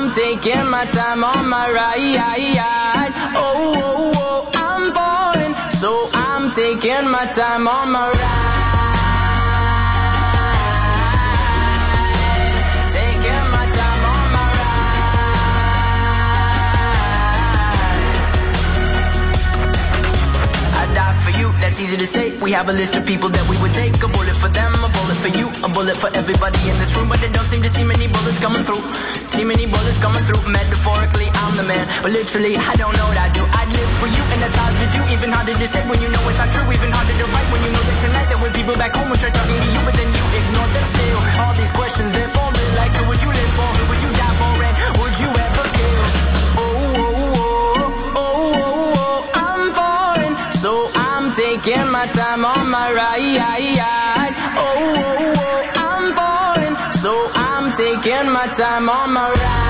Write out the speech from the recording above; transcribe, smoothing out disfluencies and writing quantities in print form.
taking my time on my ride. Oh, oh, oh, I'm falling, so I'm taking my time on my ride. Taking my time on my ride. I die for you, that's easy to say. We have a list of people that we would take. A bullet for them, a bullet for you, a bullet for everybody in this room. But they don't seem to see many bullets coming through. See many bullets coming through. Metaphorically, I'm the man, but literally, I don't know what I do. I live for you, and that's hard to do. Even harder to say when you know it's not true. Even harder to write when you know that tonight there were people back home who tried talking to you, but then you ignored them still. All these questions, they're falling like, who would you live for? Who would you die for? And would you ever kill? Oh, oh, oh, oh, oh, oh, I'm falling, so I'm taking my time on my ride. Oh, oh, oh, I'm falling, so I'm taking my time on my ride.